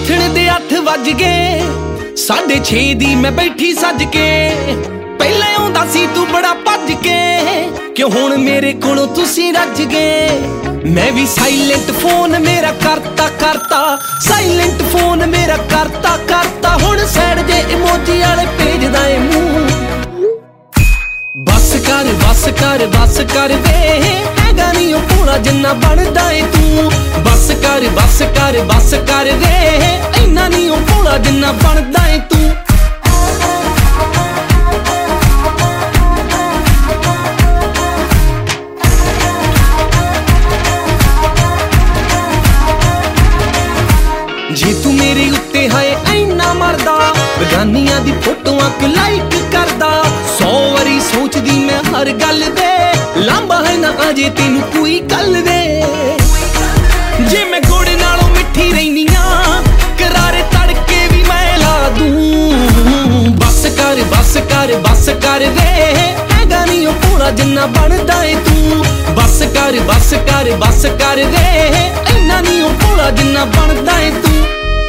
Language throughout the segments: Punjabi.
ਉੱਠਣ ਦੇ 8 ਵੱਜ ਗਏ, 6:30 ਦੀ ਮੈਂ ਬੈਠੀ ਸੱਜ ਕੇ। ਪਹਿਲਾਂ ਆਉਂਦਾ ਸੀ ਤੂੰ ਬੜਾ ਭੱਜ ਕੇ, ਕਿਉਂ ਹੁਣ ਮੇਰੇ ਕੋਲੋਂ ਤੁਸੀਂ ਰੱਜ ਗਏ। ਮੈਂ ਵੀ ਸਾਇਲੈਂਟ ਫੋਨ ਮੇਰਾ ਕਰਤਾ ਸਾਇਲੈਂਟ ਫੋਨ ਮੇਰਾ ਕਰਤਾ ਹੁਣ ਸਾਈਡ ਜੇ ਇਮੋਜੀ ਵਾਲੇ ਭੇਜਦਾ ਏ ਮੂੰਹ। ਬਸ ਕਰ ਵੇ, ਹੈਗਾ ਨੀ ਉਹ ਭੋਲਾ ਜਿੰਨਾ ਬਣਦਾ ਏ ਤੂੰ। ਬਸ ਕਰ ਵੇ, ਇੰਨਾ ਨੀ ਉਹ ਭੋਲਾ ਜਿੰਨਾ ਬਣਦਾ ਏ ਤੂੰ। ਜੇ ਤੂੰ ਮੇਰੇ ਉੱਤੇ ਹਾਏ ਇੰਨਾ ਮਰਦਾ, ਬੇਗਾਨੀਆਂ ਦੀ ਫੋਟੋਆਂ ਕਿ ਲਾਈਕ ਕਰਦਾ। 100 ਵਾਰੀ ਸੋਚਦੀ ਮੈਂ ਹਰ ਗੱਲ ਵੇ, ਲਾਂਬਾ ਹੈ ਨਾ ਅਜੇ ਤੈਨੂੰ ਕੋਈ ਗੱਲ ਵੇ। ਜੇ ਮੈਂ ਗੁੜ ਨਾਲੋਂ ਮਿੱਠੀ ਰਹਿਨੀਆਂ, ਕਰਾਰੇ ਤੜਕੇ ਵੀ ਮੈਂ ਲਾ ਦੂੰ। ਬਸ ਕਰ ਵੇ, ਹੈਗਾ ਨੀ ਉਹ ਭੋਲਾ ਜਿੰਨਾ ਬਣਦਾ ਏ ਤੂੰ। ਬਸ ਕਰ ਵੇ, ਇੰਨਾ ਨੀ ਉਹ ਭੋਲਾ ਜਿੰਨਾ ਬਣਦਾ ਏ ਤੂੰ।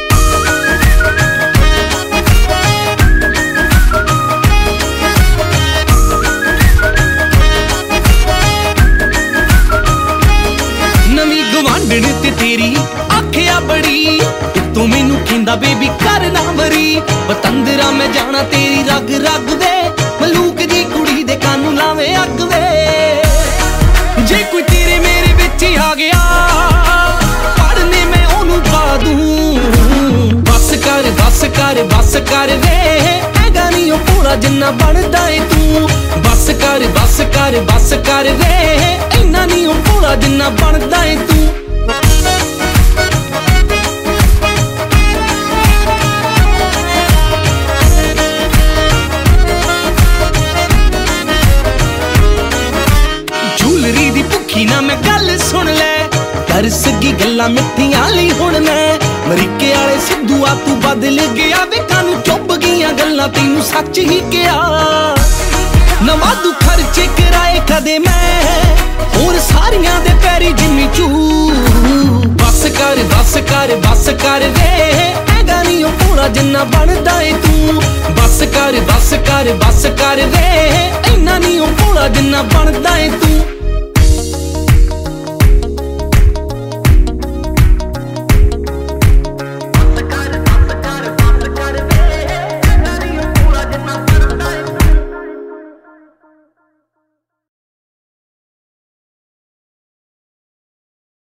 ਨਵੀਂ ਗਵਾਂਢਣ ਤੇ ਤੇਰੀ ਆਖਿਆ ਬੜੀ, ਤੂੰ ਮੈਨੂੰ ਕਹਿੰਦਾ ਬੇਬੀ ਕਰ ਨਾ ਮਰੀ। ਪਤੰਦਰਾ ਮੈਂ ਜਾਣਾ ਤੇਰੀ ਰਗ ਵੇ, ਮਲੂਕ ਜੀ ਕੁੜੀ ਦੇ ਕੰਨ ਲਾਵੇਂ ਅੱਗ ਵੇ। ਜੇ ਕੋਈ ਤੇਰੇ ਮੇਰੇ ਵਿੱਚ ਆ ਗਿਆ, ਪੜਨੇ ਮੈਂ ਉਹਨੂੰ ਪਾ ਦੂੰ। ਬਸ ਕਰ ਵੇ, ਹੈਗਾ ਨੀ ਉਹ ਭੋਲਾ ਜਿੰਨਾ ਬਣਦਾ ਏ ਤੂੰ। ਬਸ ਕਰ ਵੇ, ਇੰਨਾ ਨੀ ਉਹ ਭੋਲਾ ਜਿੰਨਾ ਬਣਦਾ ਏ ਤੂੰ। ਜੂਲਰੀ ਦੀ ਭੁੱਖੀ ਨਾ ਮੈਂ ਗੱਲ ਸੁਣ ਲੈ, ਕਰ ਸਕੀ ਗੱਲਾਂ ਮਿੱਠੀਆਂ ਲਈ ਹੁਣ ਮੈਂ। ਮਰੀਕੇ ਵਾਲੇ ਸਿੱਧੂਆ ਤੂੰ ਬਦਲ ਗਿਆ, ਵੇਖਾਂ ਨੂੰ ਚੁੱਭ ਗਈਆਂ ਗੱਲਾਂ ਤੈਨੂੰ ਸੱਚ ਹੀ ਕਿਹਾ। ਨਾ ਵਾਧੂ ਖਰਚੇ ਕਰਾਏ ਕਦੇ ਮੈਂ, ਹੋਰ ਸਾਰੀਆਂ ਦੇ ਪੈਰੀ ਜਿੰਨੀ ਚੂ। ਬਸ ਕਰ ਵੇ, ਹੈਗਾ ਨੀ ਉਹ ਭੋਲਾ ਜਿੰਨਾ ਬਣਦਾ ਏ ਤੂੰ। ਬਸ ਕਰ ਵੇ, ਇੰਨਾ ਨੀ ਉਹ ਭੋਲਾ ਜਿੰਨਾ ਬਣਦਾ ਏ ਤੂੰ।